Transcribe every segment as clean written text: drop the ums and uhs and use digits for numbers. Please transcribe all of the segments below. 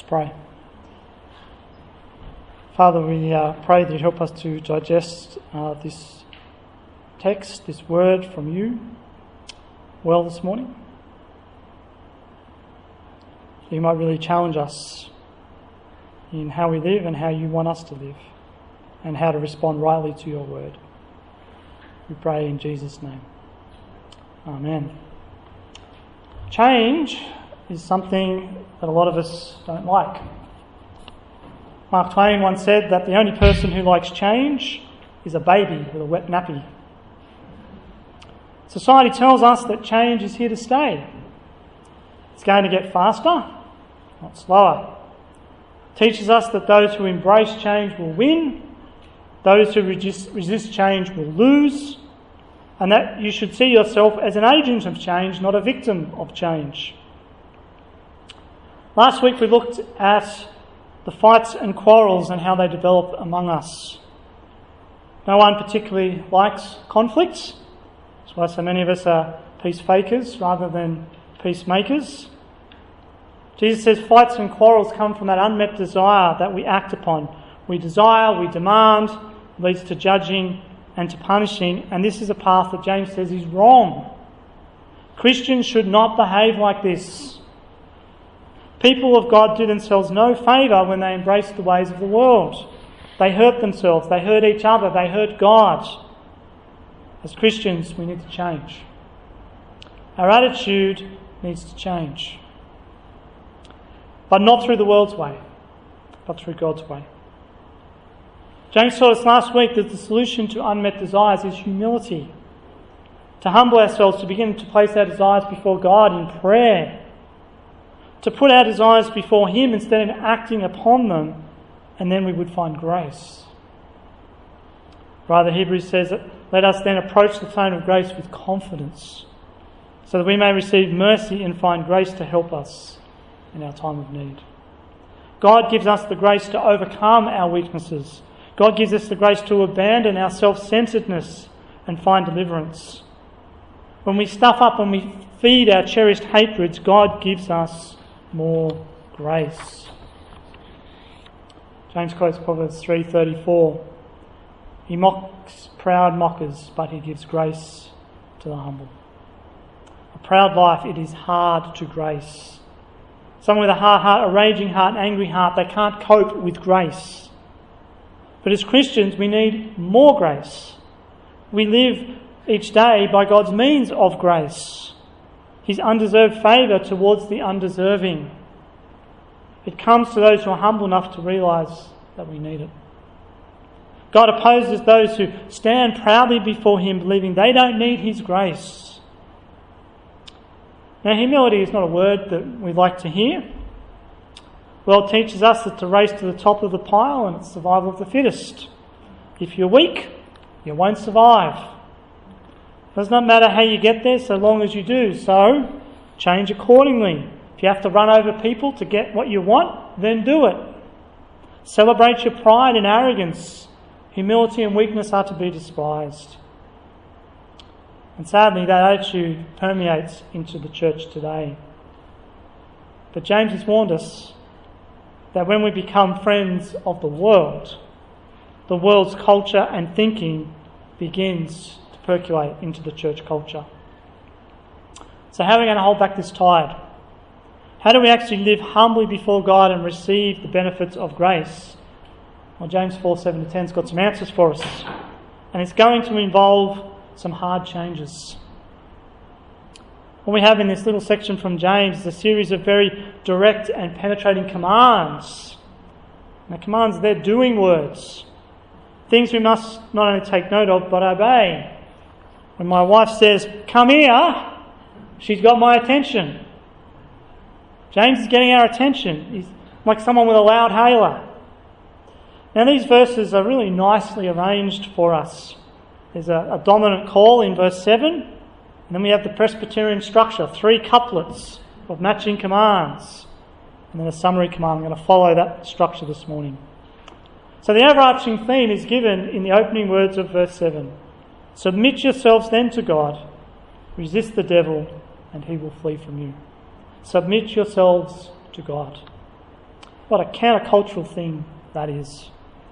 pray. Father, we pray that you help us to digest this text, this word from you well this morning. You might really challenge us in how we live and how you want us to live and how to respond rightly to your word. We pray in Jesus' name. Amen. Change is something that a lot of us don't like. Mark Twain once said that the only person who likes change is a baby with a wet nappy. Society tells us that change is here to stay. It's going to get faster, not slower. It teaches us that those who embrace change will win, those who resist change will lose, and that you should see yourself as an agent of change, not a victim of change. Last week we looked at the fights and quarrels and how they develop among us. No one particularly likes conflicts. That's why so many of us are peace fakers rather than peacemakers. Jesus says fights and quarrels come from that unmet desire that we act upon. We desire, we demand, leads to judging and to punishing, and this is a path that James says is wrong. Christians should not behave like this. People of God do themselves no favour when they embrace the ways of the world. They hurt themselves, they hurt each other, they hurt God. As Christians, we need to change. Our attitude needs to change. But not through the world's way, but through God's way. James taught us last week that the solution to unmet desires is humility. To humble ourselves, to begin to place our desires before God in prayer. To put our desires before Him instead of acting upon them, and then we would find grace. Rather, Hebrews says, let us then approach the throne of grace with confidence, so that we may receive mercy and find grace to help us in our time of need. God gives us the grace to overcome our weaknesses. God gives us the grace to abandon our self-centeredness and find deliverance. When we stuff up and we feed our cherished hatreds, God gives us more grace. James quotes Proverbs 3:34. He mocks proud mockers, but he gives grace to the humble. A proud life, it is hard to grace. Someone with a hard heart, a raging heart, an angry heart, they can't cope with grace. But as Christians, we need more grace. We live each day by God's means of grace. His undeserved favour towards the undeserving. It comes to those who are humble enough to realise that we need it. God opposes those who stand proudly before Him, believing they don't need His grace. Now, humility is not a word that we like to hear. Well, it teaches us that to race to the top of the pile and it's survival of the fittest. If you're weak, you won't survive. It does not matter how you get there so long as you do. So, change accordingly. If you have to run over people to get what you want, then do it. Celebrate your pride and arrogance. Humility and weakness are to be despised. And sadly, that attitude permeates into the church today. But James has warned us that when we become friends of the world's culture and thinking begins to percolate into the church culture. So how are we going to hold back this tide? How do we actually live humbly before God and receive the benefits of grace? Well, James 4:7-10 has got some answers for us. And it's going to involve some hard changes. What we have in this little section from James is a series of very direct and penetrating commands. And the commands, they're doing words. Things we must not only take note of, but obey. When my wife says, "Come here," she's got my attention. James is getting our attention. He's like someone with a loud hailer. Now, these verses are really nicely arranged for us. There's a dominant call in verse 7. And then we have the Presbyterian structure, 3 couplets of matching commands. And then a summary command. I'm going to follow that structure this morning. So the overarching theme is given in the opening words of verse 7. Submit yourselves then to God. Resist the devil and he will flee from you. Submit yourselves to God. What a countercultural thing that is.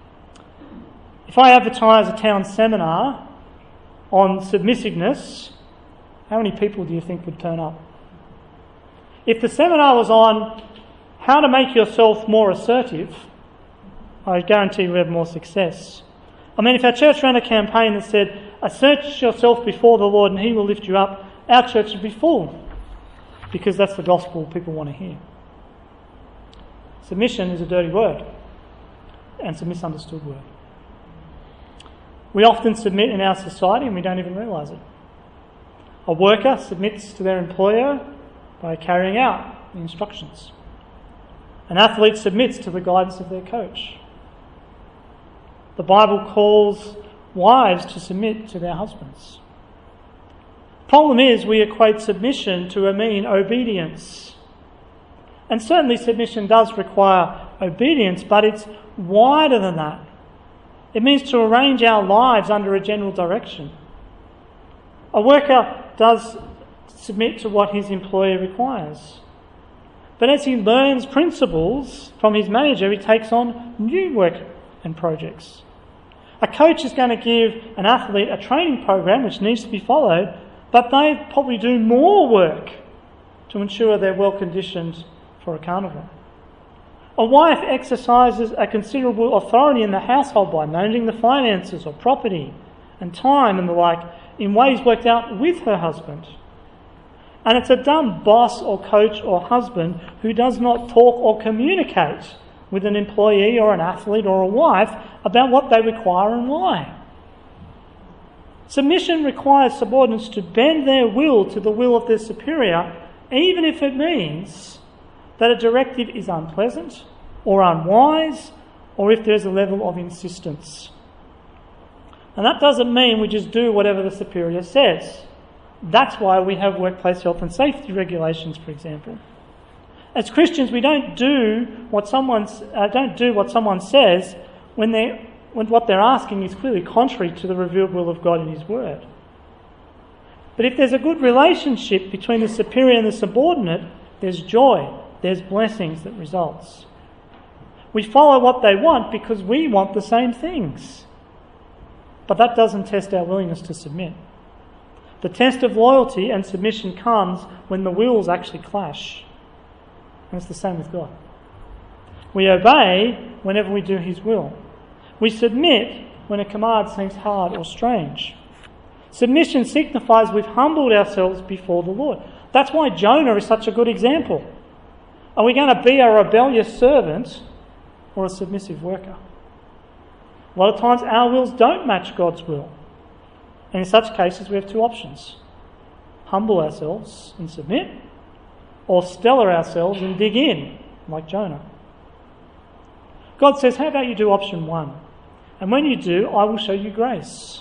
If I advertise a town seminar on submissiveness, how many people do you think would turn up? If the seminar was on how to make yourself more assertive, I guarantee we have more success. I mean, if our church ran a campaign that said, assert yourself before the Lord and he will lift you up, our church would be full, because that's the gospel people want to hear. Submission is a dirty word, and it's a misunderstood word. We often submit in our society and we don't even realise it. A worker submits to their employer by carrying out the instructions. An athlete submits to the guidance of their coach. The Bible calls wives to submit to their husbands. Problem is, we equate submission to mean obedience. And certainly submission does require obedience, but it's wider than that. It means to arrange our lives under a general direction. A worker does submit to what his employer requires. But as he learns principles from his manager, he takes on new work and projects. A coach is going to give an athlete a training program which needs to be followed, but they probably do more work to ensure they're well conditioned for a carnival. A wife exercises a considerable authority in the household by managing the finances or property and time and the like in ways worked out with her husband. And it's a dumb boss or coach or husband who does not talk or communicate with an employee or an athlete or a wife about what they require and why. Submission requires subordinates to bend their will to the will of their superior, even if it means that a directive is unpleasant or unwise, or if there's a level of insistence. And that doesn't mean we just do whatever the superior says. That's why we have workplace health and safety regulations, for example. As Christians, we don't do what someone says when what they're asking is clearly contrary to the revealed will of God in His Word. But if there's a good relationship between the superior and the subordinate, there's joy, there's blessings that results. We follow what they want because we want the same things. But that doesn't test our willingness to submit. The test of loyalty and submission comes when the wills actually clash. And it's the same with God. We obey whenever we do His will. We submit when a command seems hard or strange. Submission signifies we've humbled ourselves before the Lord. That's why Jonah is such a good example. Are we going to be a rebellious servant or a submissive worker? A lot of times our wills don't match God's will. And in such cases we have two options. Humble ourselves and submit, or stellar ourselves and dig in, like Jonah. God says, how about you do option one? And when you do, I will show you grace.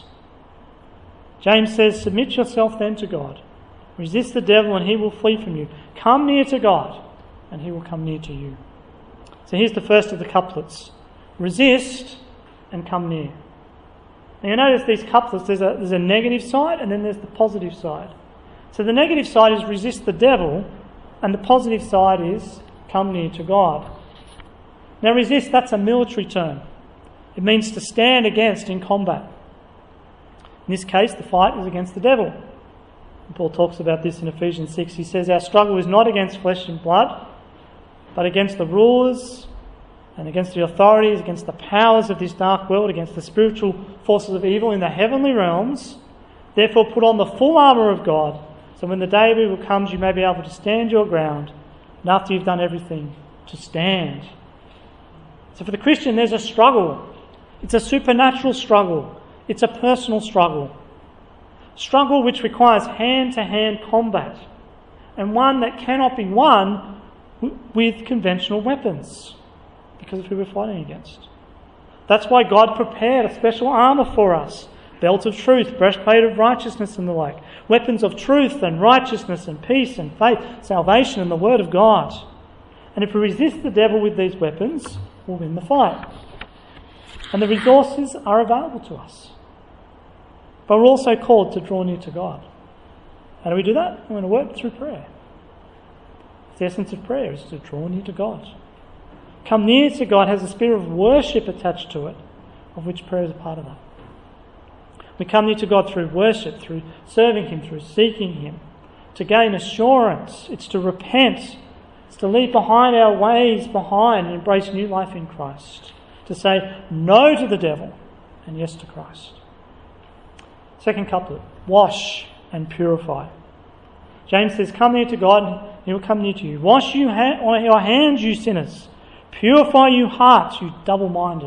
James says, submit yourself then to God. Resist the devil and he will flee from you. Come near to God and he will come near to you. So here's the first of the couplets. Resist and come near. Now you notice these couplets, there's a negative side and then there's the positive side. So the negative side is resist the devil and the positive side is come near to God. Now resist, that's a military term. It means to stand against in combat. In this case, the fight is against the devil. And Paul talks about this in Ephesians 6. He says, our struggle is not against flesh and blood, but against the rulers and against the authorities, against the powers of this dark world, against the spiritual forces of evil in the heavenly realms. Therefore put on the full armour of God, so when the day of evil comes you may be able to stand your ground, and after you've done everything, to stand. So for the Christian there's a struggle. It's a supernatural struggle. It's a personal struggle. Struggle which requires hand-to-hand combat, and one that cannot be won with conventional weapons, because of who we're fighting against. That's why God prepared a special armour for us. Belt of truth, breastplate of righteousness and the like. Weapons of truth and righteousness and peace and faith, salvation and the word of God. And if we resist the devil with these weapons, we'll win the fight. And the resources are available to us. But we're also called to draw near to God. How do we do that? We're going to work through prayer. The essence of prayer is to draw near to God. Come near to God has a spirit of worship attached to it, of which prayer is a part of that. We come near to God through worship, through serving Him, through seeking Him, to gain assurance. It's to repent. It's to leave behind our ways behind and embrace new life in Christ. To say no to the devil and yes to Christ. Second couplet, wash and purify. James says, come near to God and He will come near to you. Wash your hands, you sinners. Purify you hearts, you double-minded.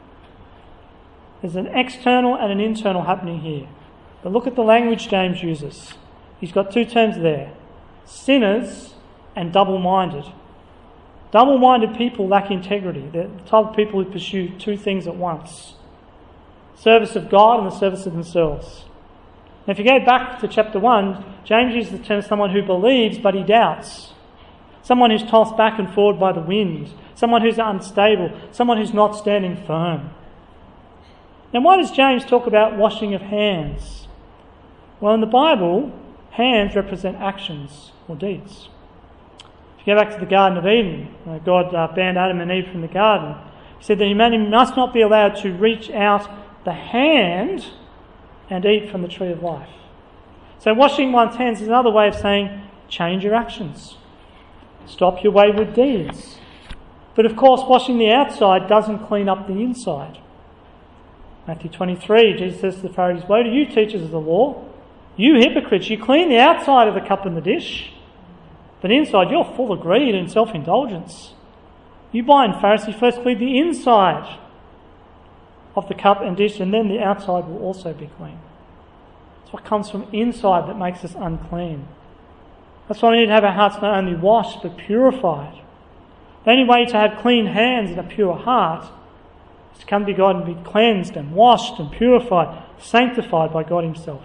There's an external and an internal happening here. But look at the language James uses. He's got two terms there. Sinners and double-minded. Double-minded people lack integrity. They're the type of people who pursue two things at once. Service of God and the service of themselves. Now, if you go back to chapter 1, James uses the term someone who believes but he doubts. Someone who's tossed back and forward by the wind. Someone who's unstable. Someone who's not standing firm. Now, why does James talk about washing of hands? Well, in the Bible, hands represent actions or deeds. If you go back to the Garden of Eden, God banned Adam and Eve from the garden. He said that humanity must not be allowed to reach out the hand and eat from the tree of life. So washing one's hands is another way of saying, change your actions. Stop your wayward deeds. But of course, washing the outside doesn't clean up the inside. Matthew 23, Jesus says to the Pharisees, woe to you, teachers of the law, you hypocrites, you clean the outside of the cup and the dish, but inside you're full of greed and self-indulgence. You blind Pharisee, first clean the inside of the cup and dish, and then the outside will also be clean. It's what comes from inside that makes us unclean. That's why we need to have our hearts not only washed, but purified. The only way to have clean hands and a pure heart is to come to God and be cleansed and washed and purified, sanctified by God Himself.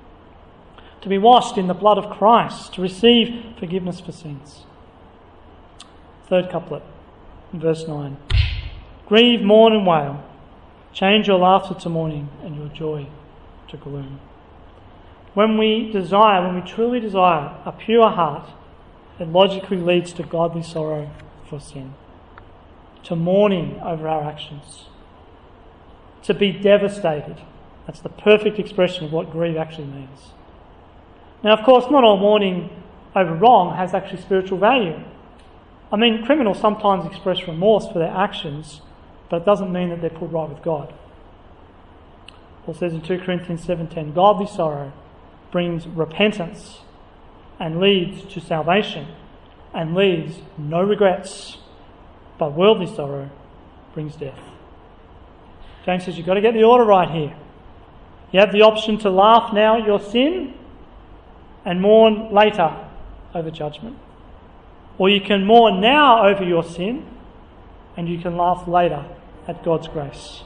To be washed in the blood of Christ, to receive forgiveness for sins. Third couplet, in verse 9. Grieve, mourn and wail. Change your laughter to mourning and your joy to gloom. When we truly desire a pure heart, it logically leads to godly sorrow for sin. To mourning over our actions. To be devastated. That's the perfect expression of what grieve actually means. Now, of course, not all mourning over wrong has actually spiritual value. I mean, criminals sometimes express remorse for their actions, but it doesn't mean that they're put right with God. Paul says in 2 Corinthians 7:10, godly sorrow brings repentance and leads to salvation and leaves no regrets, but worldly sorrow brings death. James says you've got to get the order right here. You have the option to laugh now at your sin and mourn later over judgment. Or you can mourn now over your sin and you can laugh later at God's grace.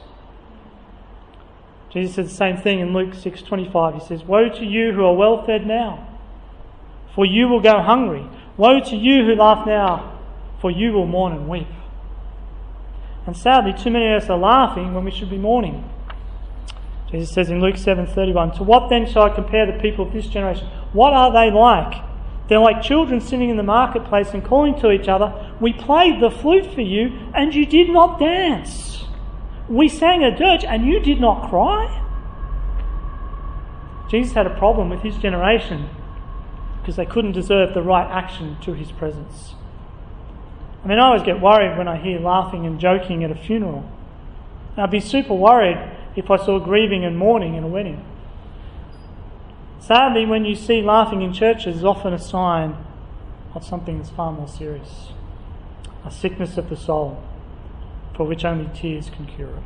Jesus said the same thing in Luke 6:25. He says, woe to you who are well fed now, for you will go hungry. Woe to you who laugh now, for you will mourn and weep. And sadly, too many of us are laughing when we should be mourning. Jesus says in Luke 7:31, to what then shall I compare the people of this generation? What are they like? They're like children sitting in the marketplace and calling to each other, we played the flute for you and you did not dance. We sang a dirge and you did not cry. Jesus had a problem with his generation because they couldn't deserve the right action to his presence. I mean, I always get worried when I hear laughing and joking at a funeral. And I'd be super worried if I saw grieving and mourning in a wedding. Sadly, when you see laughing in churches, it's often a sign of something that's far more serious. A sickness of the soul, for which only tears can cure it.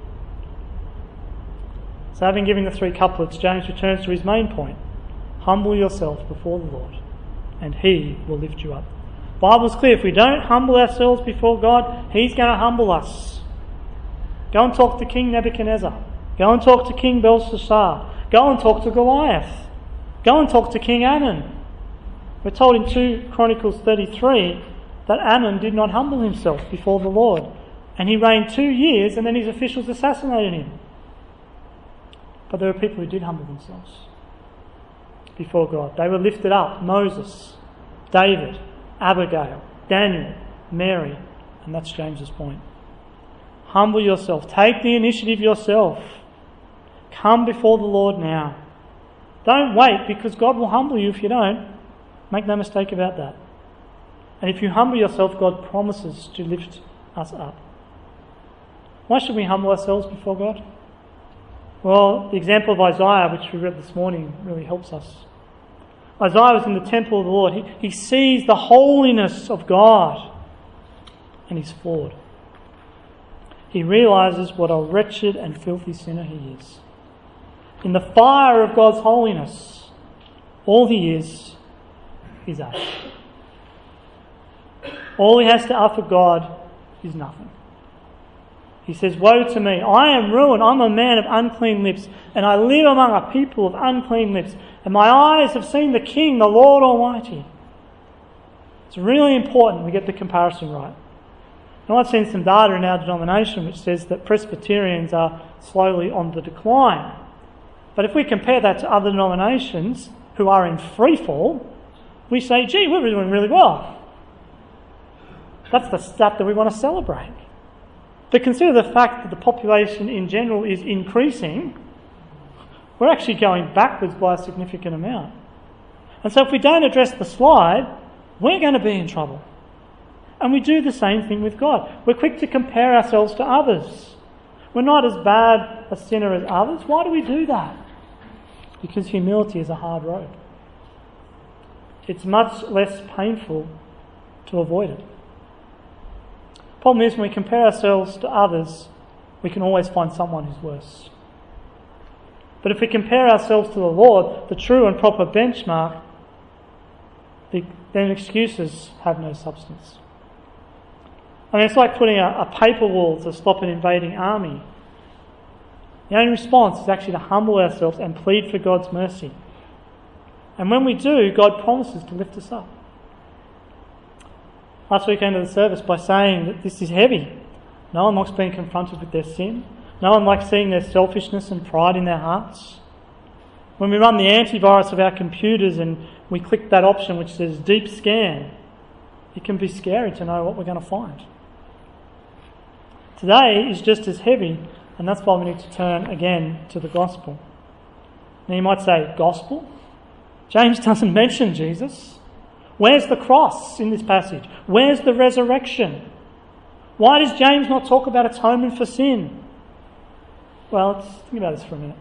So having given the three couplets, James returns to his main point. Humble yourself before the Lord, and He will lift you up. The Bible's clear. If we don't humble ourselves before God, He's going to humble us. Go and talk to King Nebuchadnezzar. Go and talk to King Belshazzar. Go and talk to Goliath. Go and talk to King Ammon. We're told in 2 Chronicles 33 that Ammon did not humble himself before the Lord. And he reigned 2 years and then his officials assassinated him. But there were people who did humble themselves before God. They were lifted up. Moses, David, Abigail, Daniel, Mary, And that's James's point. Humble yourself. Take the initiative yourself. Come before the Lord now. Don't wait, because God will humble you if you don't. Make no mistake about that. And if you humble yourself, God promises to lift us up. Why should we humble ourselves before God? Well, the example of Isaiah, which we read this morning, really helps us. Isaiah was in the temple of the Lord. He sees the holiness of God, and he's flawed. He realises what a wretched and filthy sinner he is. In the fire of God's holiness, all he is ash. All he has to offer God is nothing. He says, "Woe to me, I am ruined, I'm a man of unclean lips, and I live among a people of unclean lips, and my eyes have seen the King, the Lord Almighty." It's really important we get the comparison right. Now, I've seen some data in our denomination which says that Presbyterians are slowly on the decline. But if we compare that to other denominations who are in freefall, we say, gee, we're doing really well. That's the stat that we want to celebrate. But consider the fact that the population in general is increasing. We're actually going backwards by a significant amount. And so if we don't address the slide, we're going to be in trouble. And we do the same thing with God. We're quick to compare ourselves to others. We're not as bad a sinner as others. Why do we do that? Because humility is a hard road. It's much less painful to avoid it. Problem is, when we compare ourselves to others, we can always find someone who's worse. But if we compare ourselves to the Lord, the true and proper benchmark, then excuses have no substance. I mean, it's like putting a paper wall to stop an invading army. The only response is actually to humble ourselves and plead for God's mercy. And when we do, God promises to lift us up. Last week I ended the service by saying that this is heavy. No one likes being confronted with their sin. No one likes seeing their selfishness and pride in their hearts. When we run the antivirus of our computers and we click that option which says deep scan, it can be scary to know what we're going to find. Today is just as heavy, and that's why we need to turn again to the gospel. Now you might say, gospel? James doesn't mention Jesus. Where's the cross in this passage? Where's the resurrection? Why does James not talk about atonement for sin? Well, let's think about this for a minute.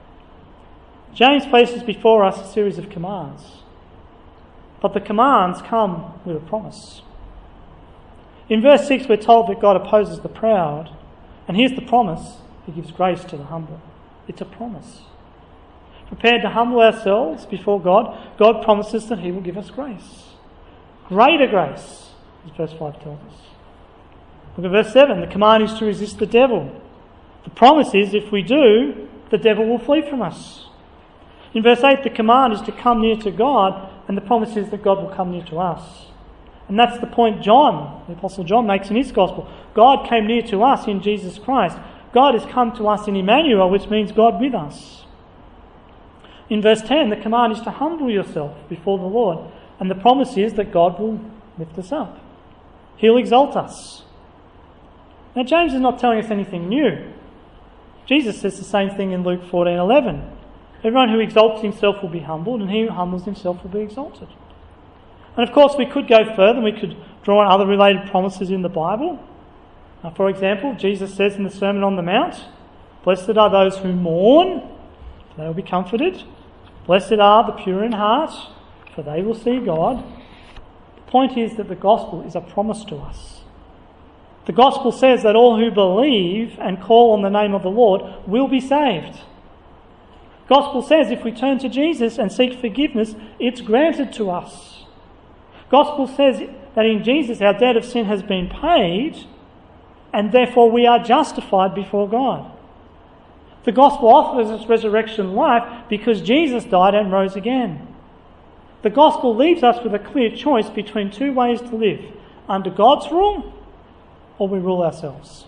James places before us a series of commands. But the commands come with a promise. In verse 6 we're told that God opposes the proud. And here's the promise. He gives grace to the humble. It's a promise. Prepared to humble ourselves before God, God promises that he will give us grace. Greater grace, as verse 5 tells us. Look at verse 7. The command is to resist the devil. The promise is if we do, the devil will flee from us. In verse 8, the command is to come near to God, and the promise is that God will come near to us. And that's the point John, the Apostle John, makes in his Gospel. God came near to us in Jesus Christ. God has come to us in Emmanuel, which means God with us. In verse 10, the command is to humble yourself before the Lord. And the promise is that God will lift us up. He'll exalt us. Now, James is not telling us anything new. Jesus says the same thing in Luke 14:11. Everyone who exalts himself will be humbled, and he who humbles himself will be exalted. And of course, we could go further. We could draw on other related promises in the Bible. For example, Jesus says in the Sermon on the Mount, "Blessed are those who mourn, for they will be comforted. Blessed are the pure in heart, for they will see God." The point is that the gospel is a promise to us. The gospel says that all who believe and call on the name of the Lord will be saved. The gospel says if we turn to Jesus and seek forgiveness, it's granted to us. The gospel says that in Jesus our debt of sin has been paid, and therefore we are justified before God. The gospel offers us resurrection life because Jesus died and rose again. The gospel leaves us with a clear choice between two ways to live: under God's rule, or we rule ourselves.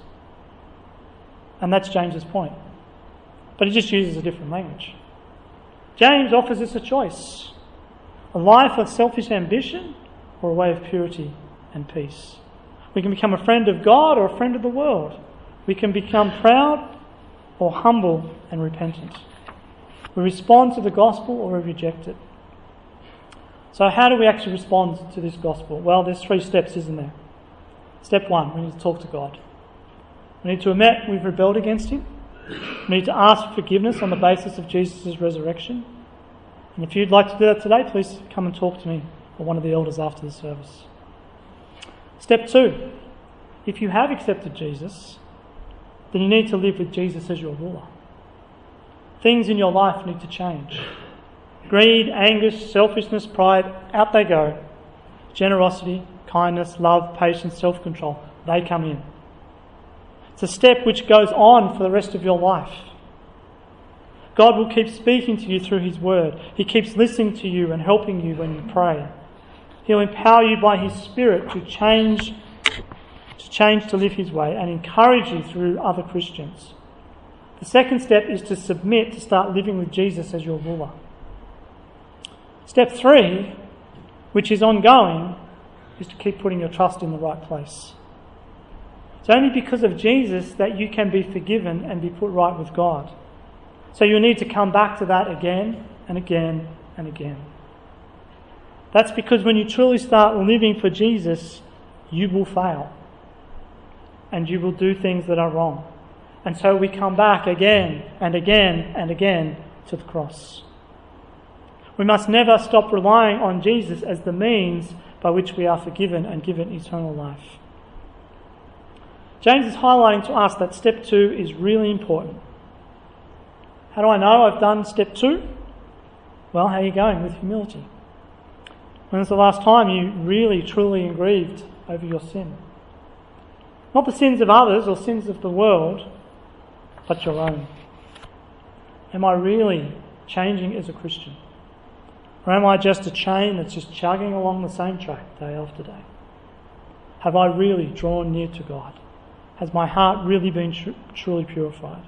And that's James's point. But he just uses a different language. James offers us a choice: a life of selfish ambition or a way of purity and peace. We can become a friend of God or a friend of the world. We can become proud or humble and repentant. We respond to the gospel or we reject it. So how do we actually respond to this gospel? Well, there's 3 steps, isn't there? Step 1, we need to talk to God. We need to admit we've rebelled against him. We need to ask for forgiveness on the basis of Jesus' resurrection. And if you'd like to do that today, please come and talk to me or one of the elders after the service. Step 2, if you have accepted Jesus, then you need to live with Jesus as your ruler. Things in your life need to change. Greed, anger, selfishness, pride, out they go. Generosity, kindness, love, patience, self-control, they come in. It's a step which goes on for the rest of your life. God will keep speaking to you through his word. He keeps listening to you and helping you when you pray. He'll empower you by his Spirit to change to live his way and encourage you through other Christians. The second step is to submit, to start living with Jesus as your ruler. Step 3, which is ongoing, is to keep putting your trust in the right place. It's only because of Jesus that you can be forgiven and be put right with God. So you'll need to come back to that again and again and again. That's because when you truly start living for Jesus, you will fail. And you will do things that are wrong. And so we come back again and again and again to the cross. We must never stop relying on Jesus as the means by which we are forgiven and given eternal life. James is highlighting to us that step 2 is really important. How do I know I've done step 2? Well, how are you going with humility? When was the last time you really, truly grieved over your sin? Not the sins of others or sins of the world, but your own. Am I really changing as a Christian? Or am I just a chain that's just chugging along the same track day after day? Have I really drawn near to God? Has my heart really been truly purified?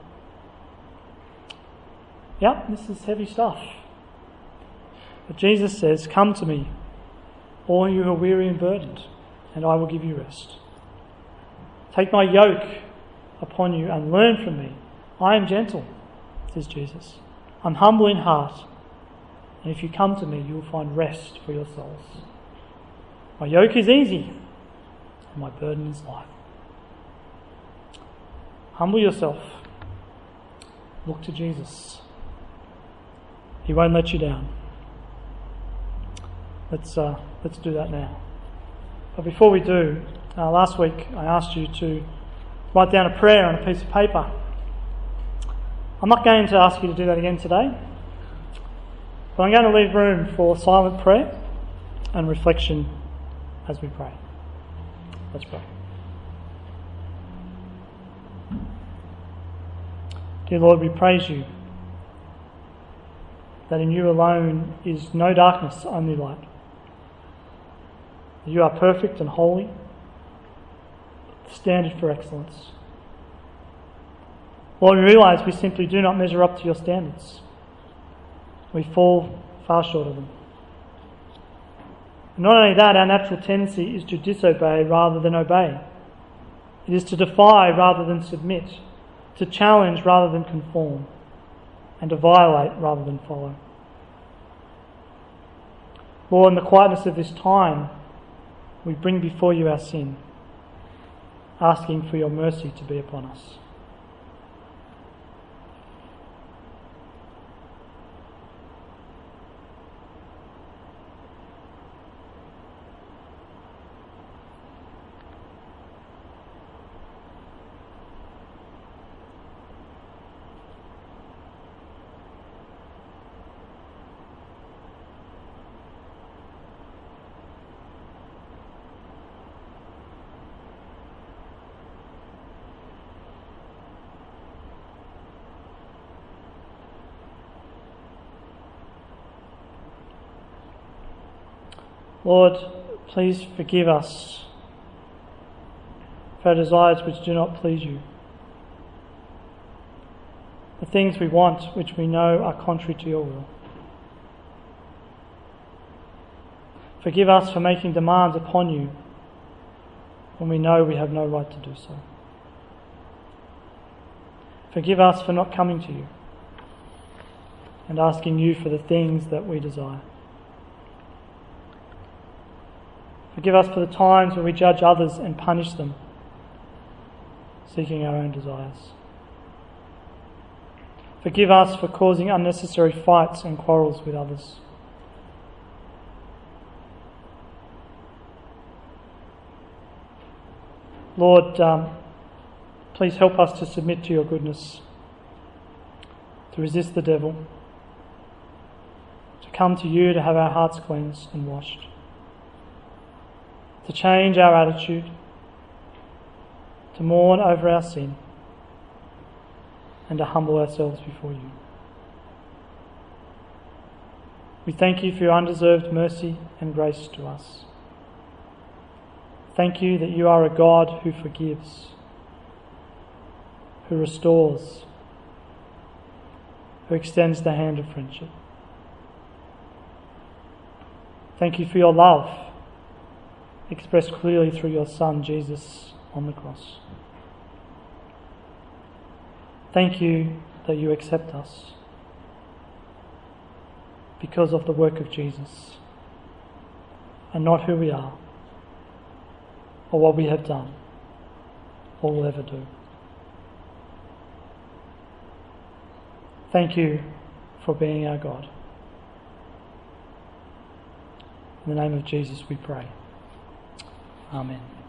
Yeah, this is heavy stuff. But Jesus says, "Come to me, all you who are weary and burdened, and I will give you rest. Take my yoke upon you and learn from me. I am gentle," says Jesus. "I'm humble in heart. And if you come to me, you will find rest for your souls. My yoke is easy, and my burden is light." Humble yourself. Look to Jesus. He won't let you down. Let's do that now. But before we do, last week I asked you to write down a prayer on a piece of paper. I'm not going to ask you to do that again today, but I'm going to leave room for silent prayer and reflection as we pray. Let's pray. Dear Lord, we praise you that in you alone is no darkness, only light. You are perfect and holy, the standard for excellence. Lord, we realise we simply do not measure up to your standards. We fall far short of them. And not only that, our natural tendency is to disobey rather than obey. It is to defy rather than submit, to challenge rather than conform, and to violate rather than follow. Lord, in the quietness of this time, we bring before you our sin, asking for your mercy to be upon us. Lord, please forgive us for our desires which do not please you, the things we want which we know are contrary to your will. Forgive us for making demands upon you when we know we have no right to do so. Forgive us for not coming to you and asking you for the things that we desire. Forgive us for the times when we judge others and punish them, seeking our own desires. Forgive us for causing unnecessary fights and quarrels with others. Lord, please help us to submit to your goodness, to resist the devil, to come to you to have our hearts cleansed and washed, to change our attitude, to mourn over our sin, and to humble ourselves before you. We thank you for your undeserved mercy and grace to us. Thank you that you are a God who forgives, who restores, who extends the hand of friendship. Thank you for your love, expressed clearly through your Son, Jesus, on the cross. Thank you that you accept us because of the work of Jesus and not who we are or what we have done or will ever do. Thank you for being our God. In the name of Jesus we pray. Amen.